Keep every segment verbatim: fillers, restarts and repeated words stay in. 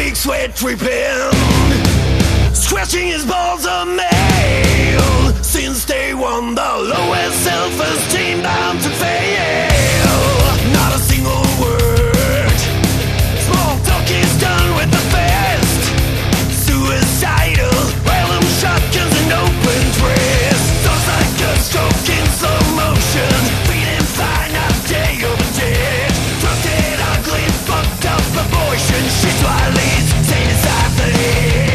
big sweat dripping, scratching his balls of mail. Since day one, the lowest self-esteem bound to fail. Not a single word, small talk is done with the fist. Suicidal, random shotguns and open twist. Thoughts like a stroke in slow motion, feeling fine now day over day. Drunk dead, ugly, fucked up abortion. Shit's why leads, saying it's half the head.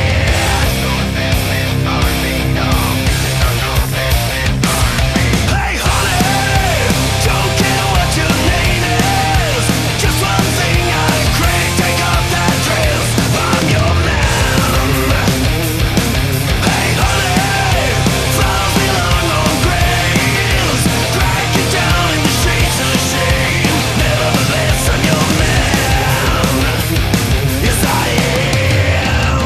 Hey honey, don't care what your name is. Just one thing I crave, take off that dress. I'm your man. Hey honey, flowers belong on graves. Drag you down in the streets of shame. Nevertheless, I'm your man. Yes, I am.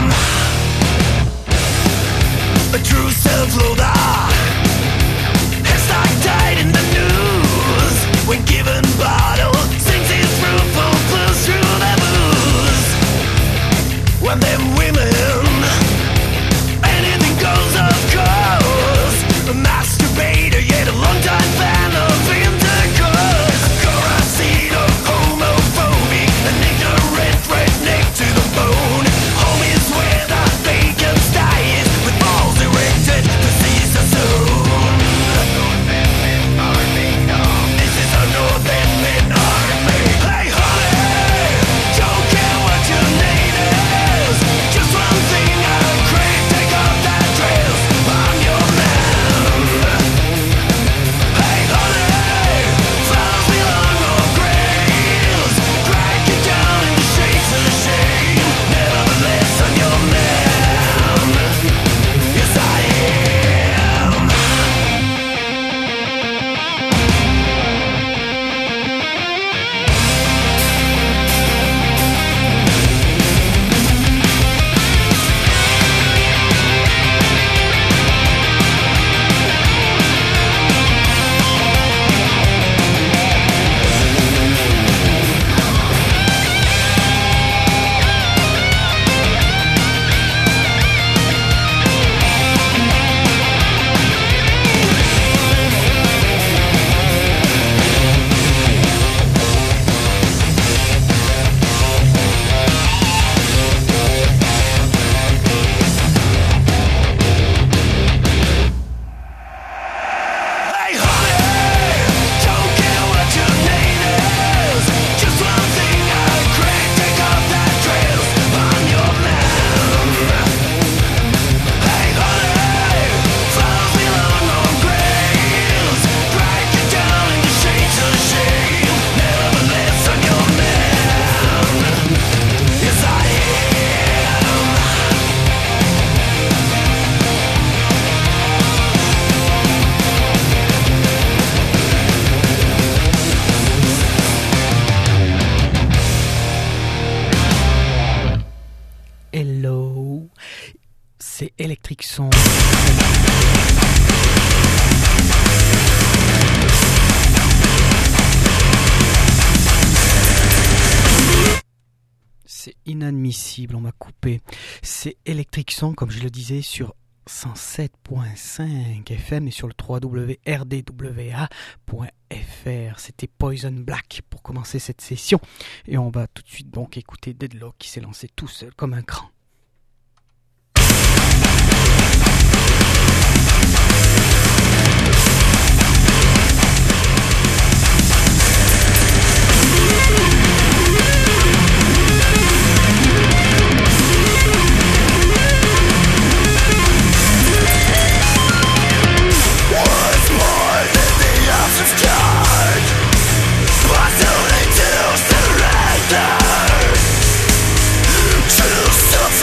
A true self-loader. Headstock died in the news when given bottle sings his fruitful blues through the booze. When them women, anything goes of course. A masturbator yet a long-time fan of intercourse. Corrosive, homophobic, an ignorant redneck to the bone. Home is where the vacants die is, with balls erected to seize the zone. This is a Northern Men Army. Hey honey, don't care what your name is. Just one thing I crave, take off that dress. I'm your man. Hey honey, flowers belong on graves. Drag you down in the shades of shame. Nevertheless, I'm your man. Yes, I am. Hey honey, don't care what your name is. Just one thing I crave, take off that dress. I'm your man. Hey honey, flowers belong on graves. Drag you down in the shades of shame. Nevertheless, I'm your man. Yes, I am. Hello, c'est Electric Son. C'est inadmissible, on m'a coupé. C'est Electric Son, comme je le disais, sur cent sept point cinq F M et sur le w w w point r d w a point f r. C'était Poison Black pour commencer cette session. Et on va tout de suite donc écouter Deadlock qui s'est lancé tout seul comme un cran. What's more than the ounce of charge? Possibly to surrender. True self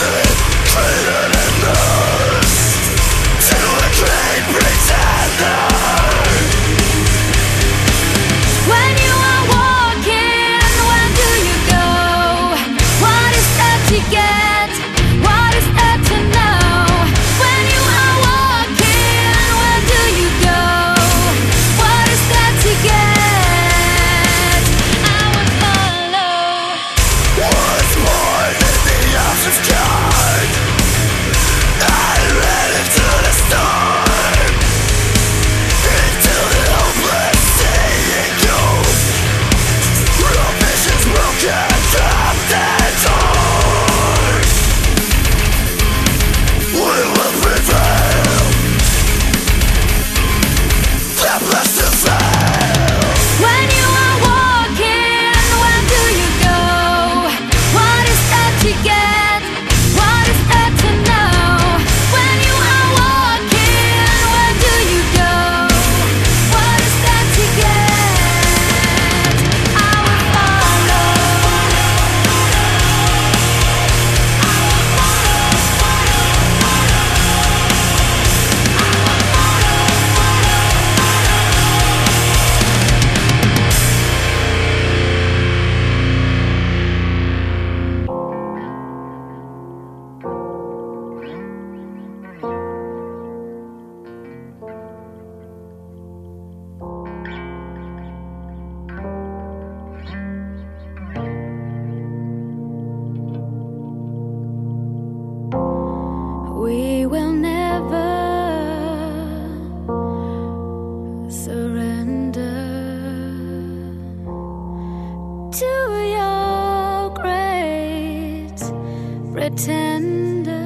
pretender.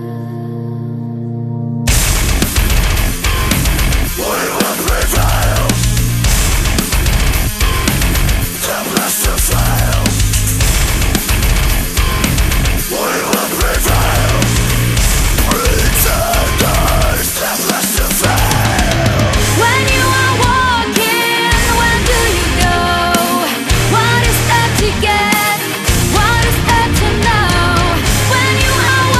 We will prevail. Tempest to fail. We will prevail. Pretenders. Tempest to fail. When you are walking, where do you go? What is that to get? What is that to know? When you are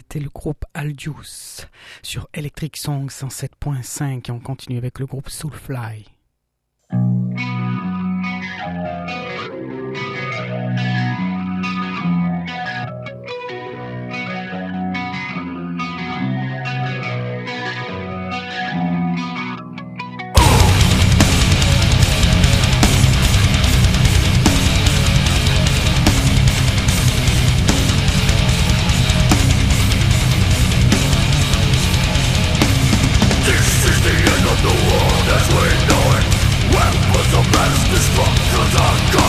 C'était le groupe Aldius sur Electric Song cent sept point cinq et on continue avec le groupe Soulfly. The world as we know it, weapons of mass destruction are gone.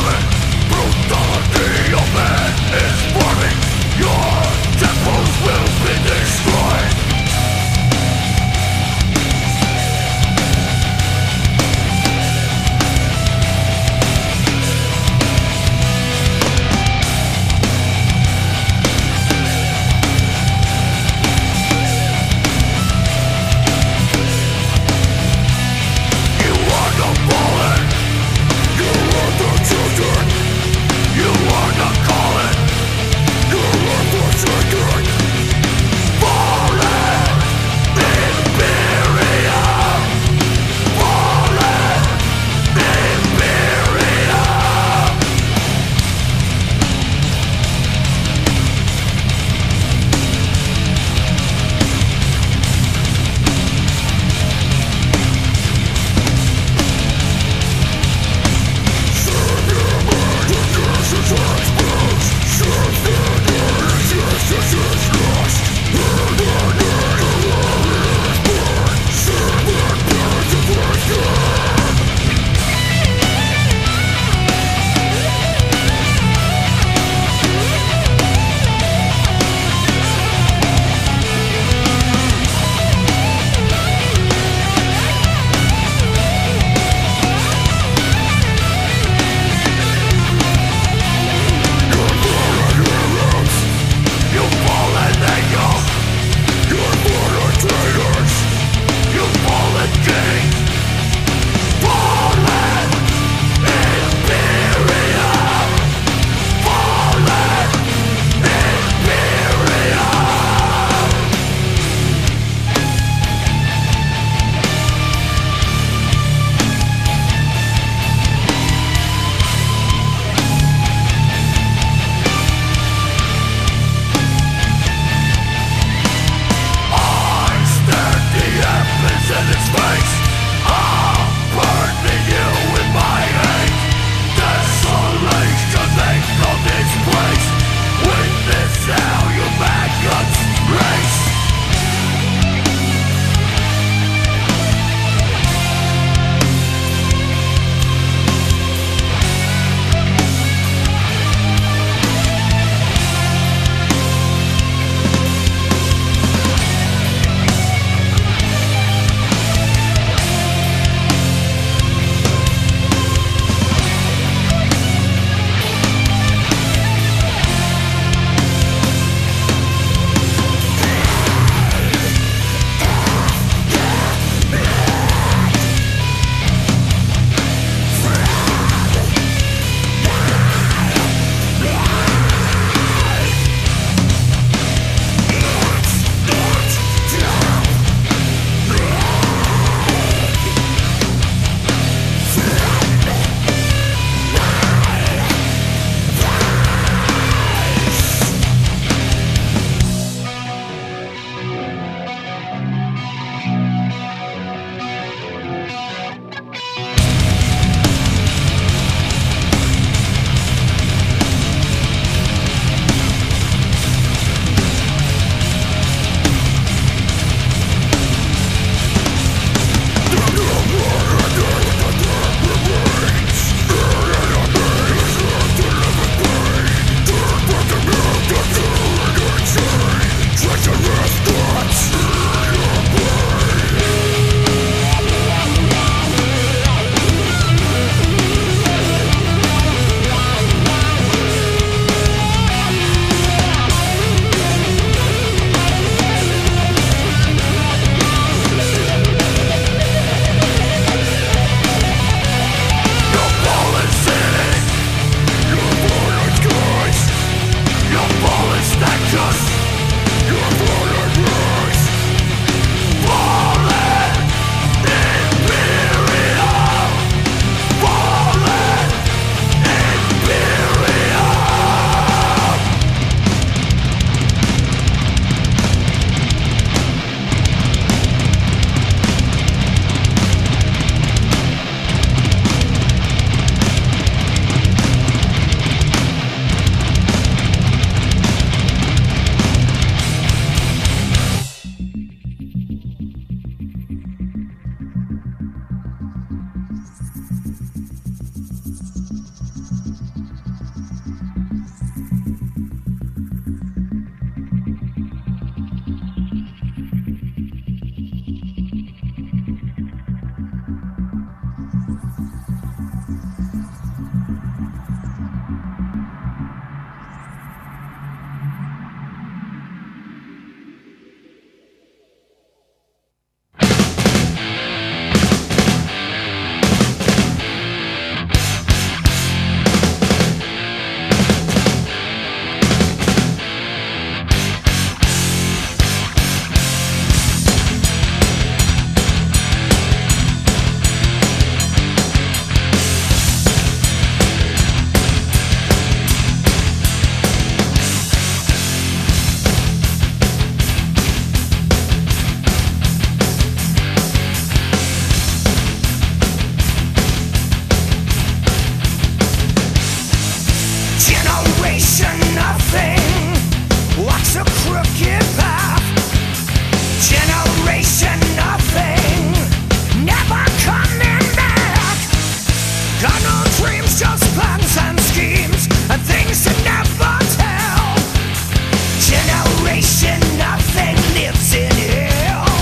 Generation nothing walks a crooked path. Generation nothing never coming back. Got no dreams, just plans and schemes and things to never tell. Generation nothing lives in hell.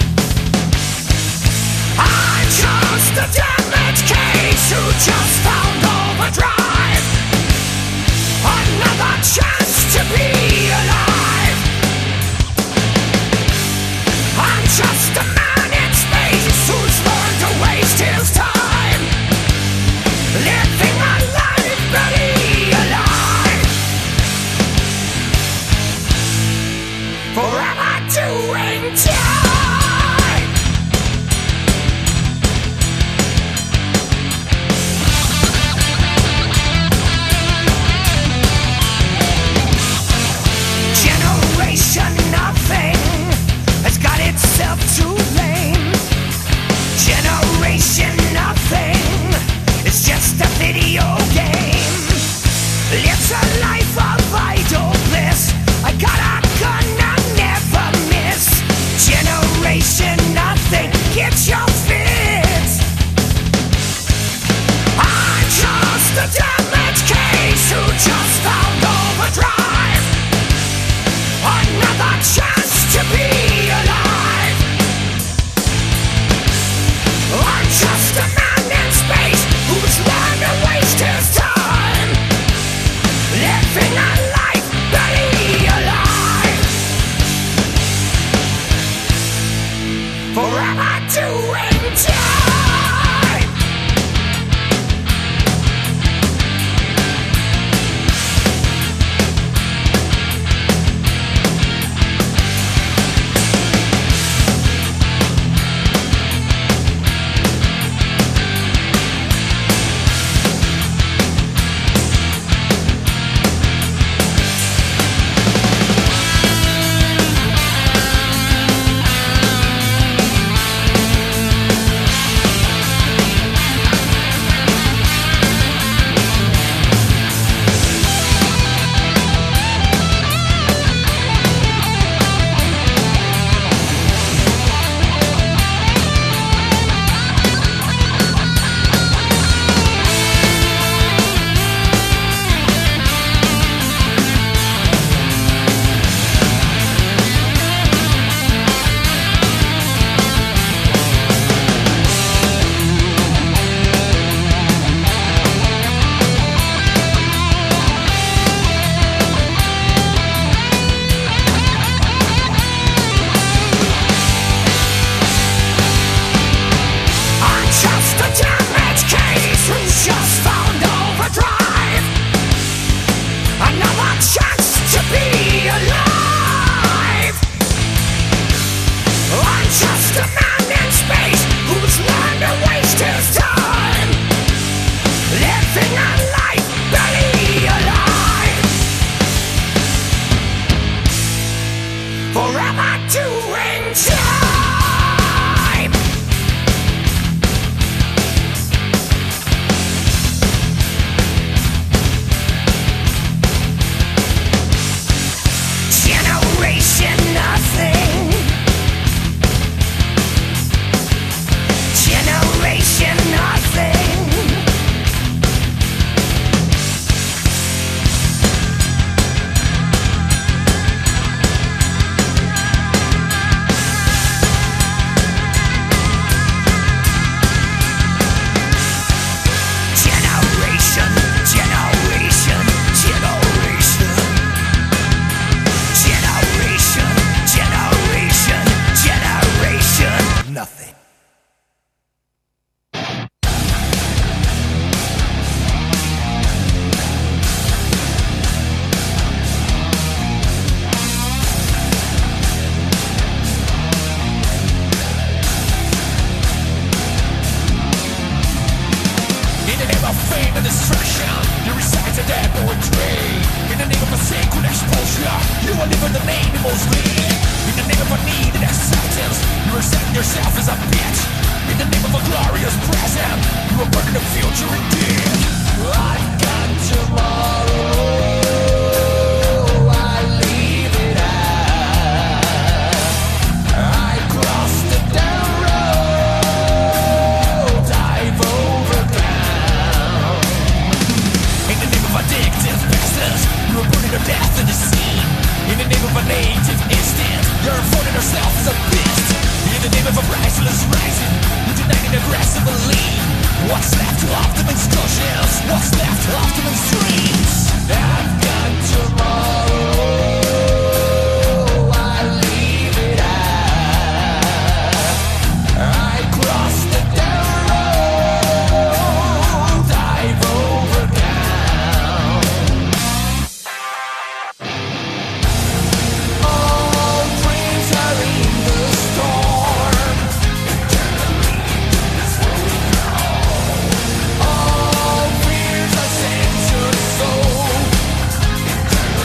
I'm just a damaged case who just found overdrive. Another chance to be alive. I'm just a man in space who's learned to waste his time. Living a life very alive. Forever doing time. Generation nothing has got itself to blame. Generation nothing is just a video game. Lives a life of idle bliss. I got a gun I never miss. Generation nothing gets your fix. I'm just a damaged case who just found overdrive. Another chance to be alive. I'm just a man in space who's learned to waste his time. Living a life very alive. Forever doing time. yourself as a bitch. In the name of a glorious present, you will burn the future indeed. I've got tomorrow. of death in the scene. In the name of a native instinct, you're avoiding yourself as a beast. In the name of a priceless rising, you're denying aggressively. What's left of them excursions? What's left of them streams? I've got tomorrow. I leave it out. I cross the down road I've overcome. All dreams are in the storm. All fears are censored, so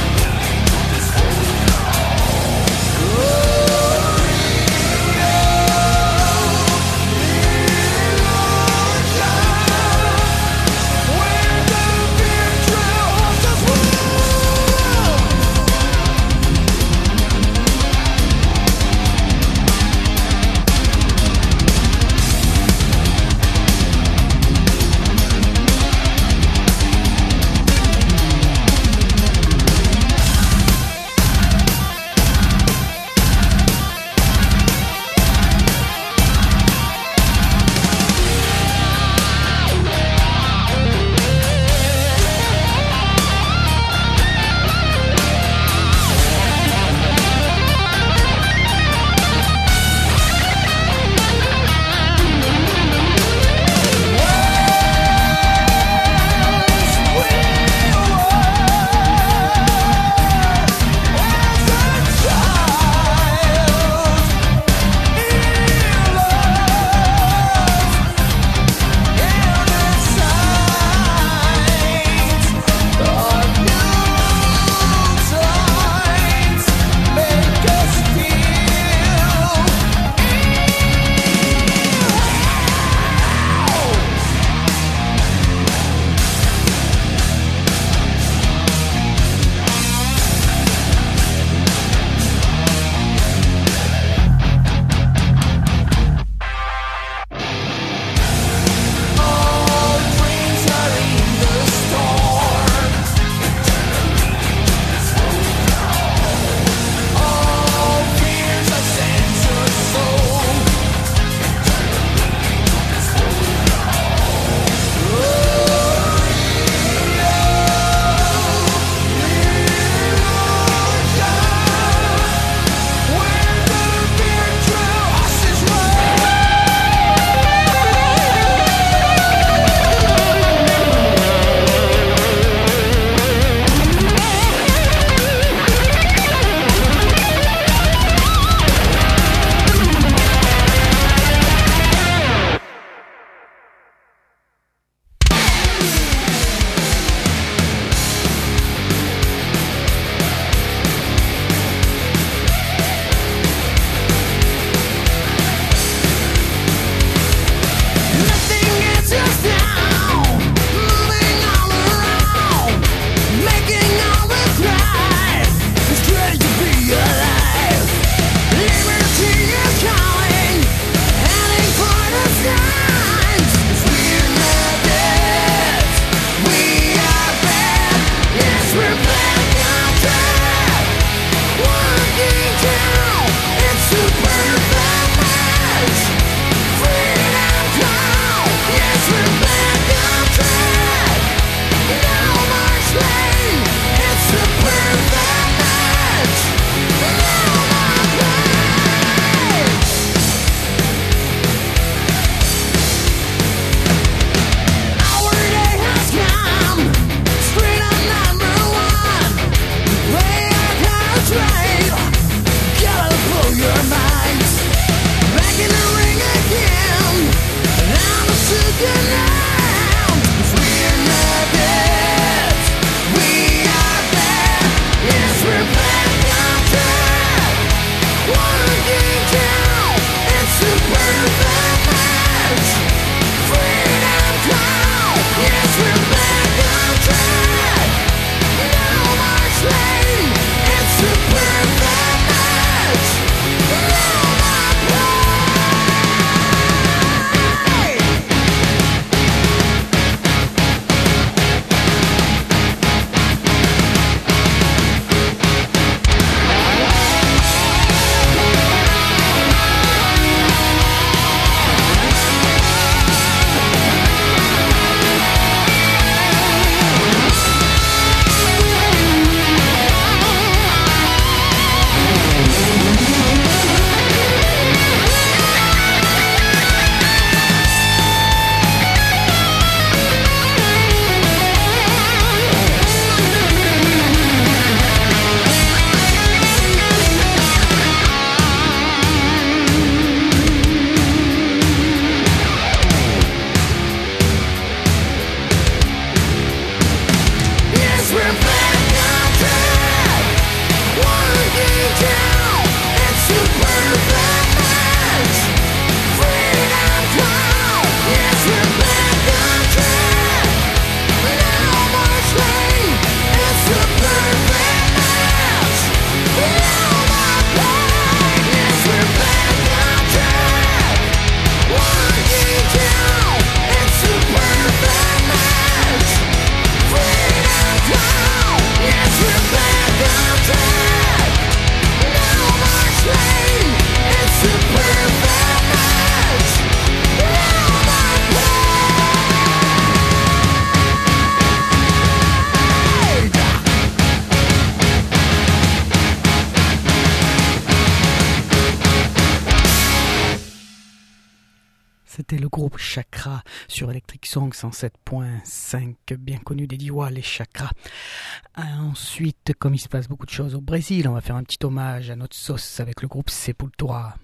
c'était le groupe Chakra sur Electric Song cent sept point cinq, bien connu des Diwa, les Chakras. Ensuite, comme il se passe beaucoup de choses au Brésil, on va faire un petit hommage à notre sauce avec le groupe Sepultura.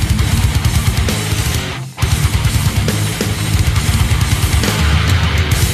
Thank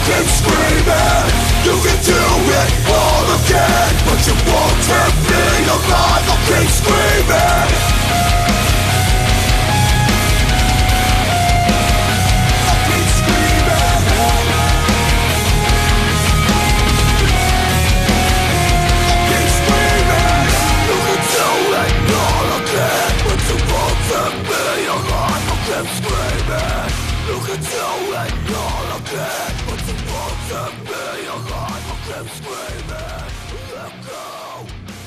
keep screaming. You can do it all again, but you won't take me alive. I'll keep screaming. I'll keep screaming. I'll keep screaming. You can do it all again, but you won't take me alive. I'll keep screaming. You can do it all again, but you won't take me alive. I'll keep screaming. Let go.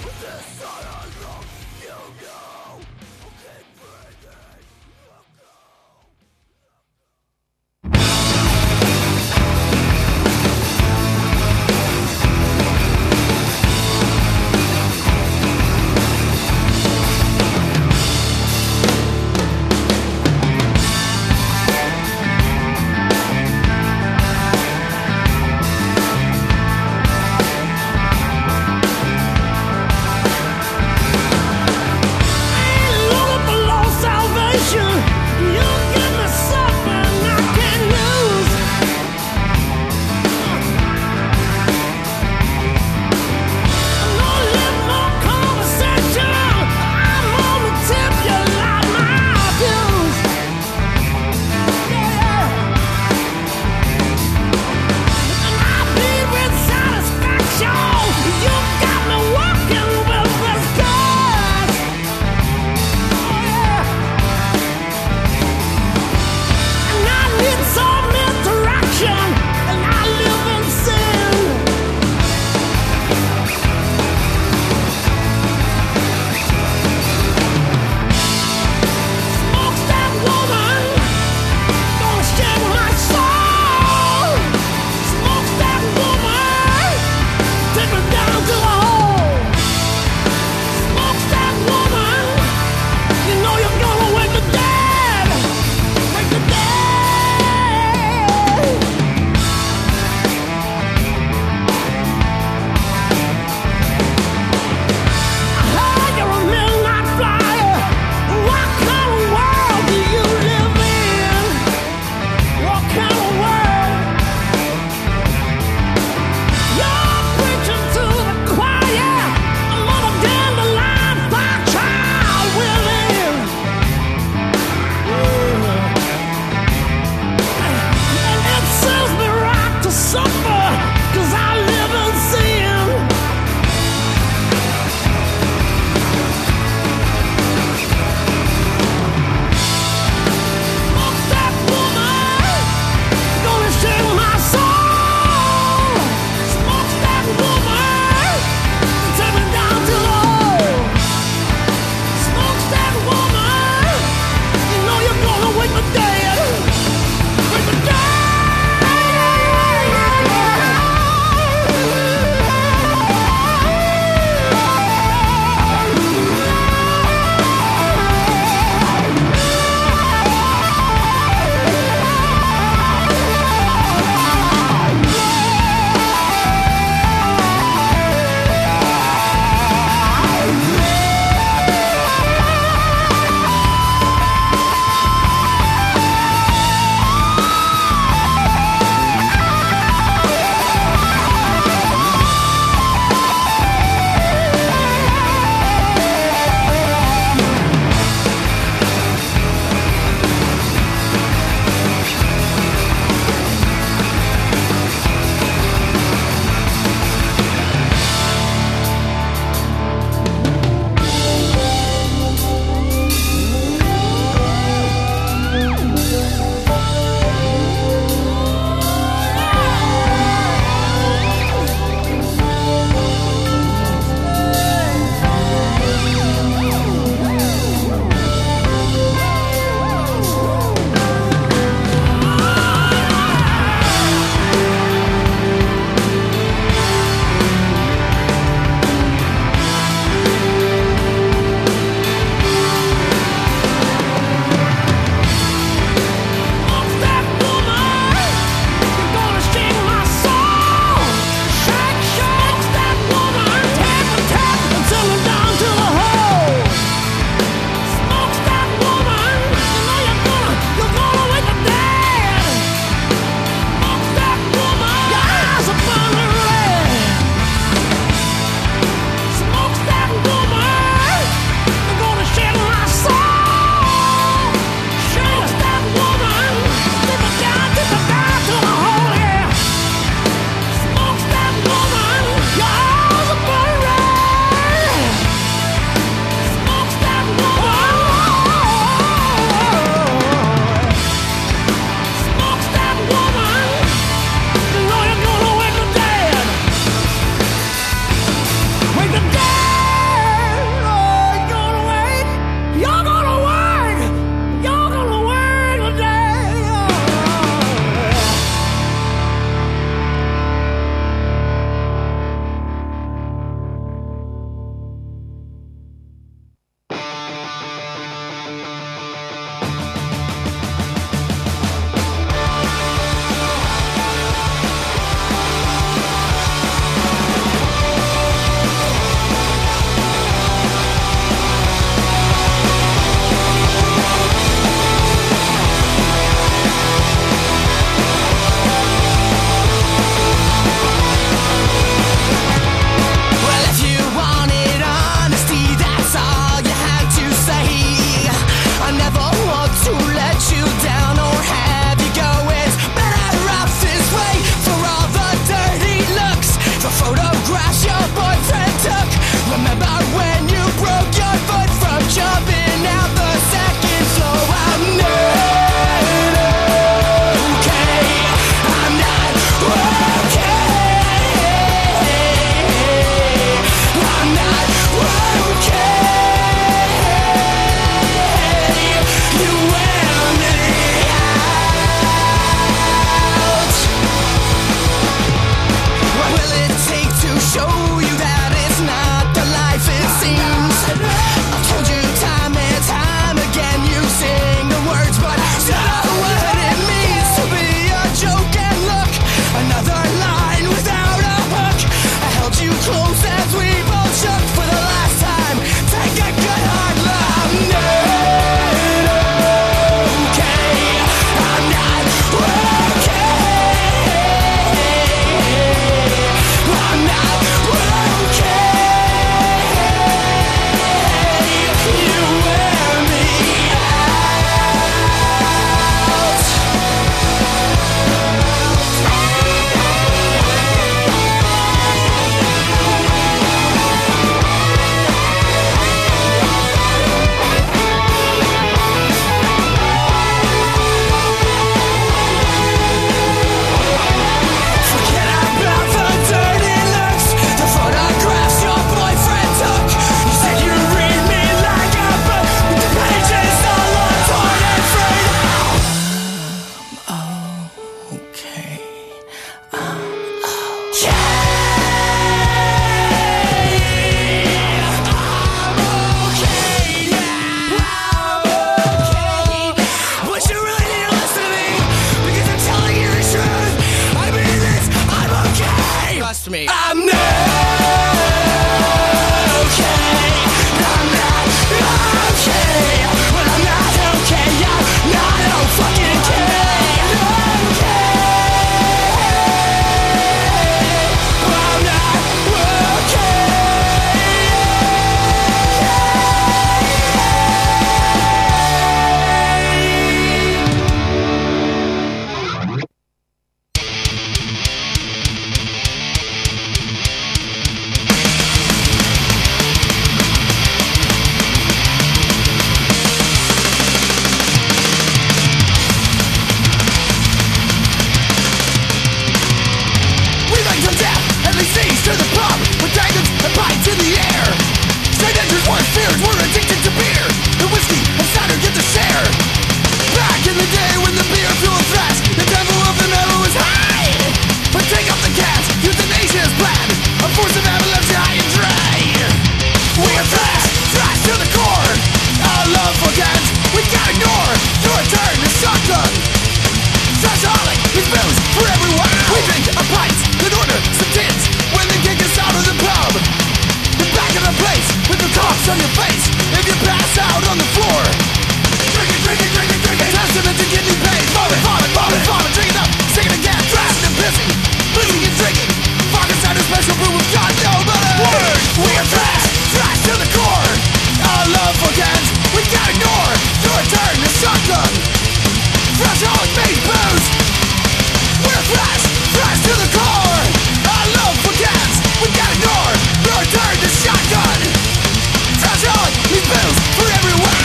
face on your face if you pass out on the floor. Drinking, drinking, drinking, drinking, testament to kidney pain. Vomit, vomit, vomit, vomit, drink it up, sing it again, dressed and busy, bleeding and drinking. Frankenstein, a special brew of God, nobody. Word, we are trash, trash to the core. Our love for gangs, we can't ignore. To return the shotgun, fresh out made booze. We're trash, trash to the core. Our love for gangs, we can't ignore. To return the shotgun, fresh out made booze for everyone.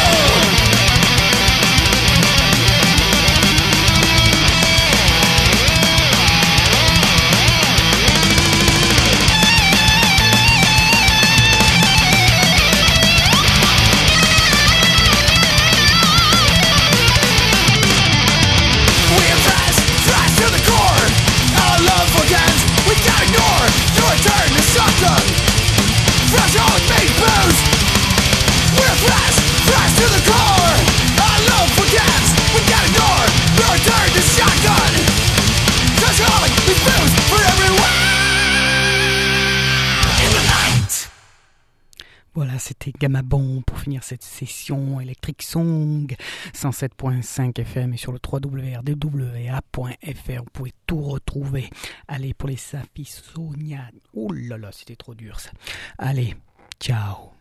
Voilà, c'était Gamabon pour finir cette session Electric Song, cent sept point cinq F M et sur le w w w point r d w a point f r. Vous pouvez tout retrouver. Allez, pour les aficionados. Ouh là là, c'était trop dur ça. Allez, ciao.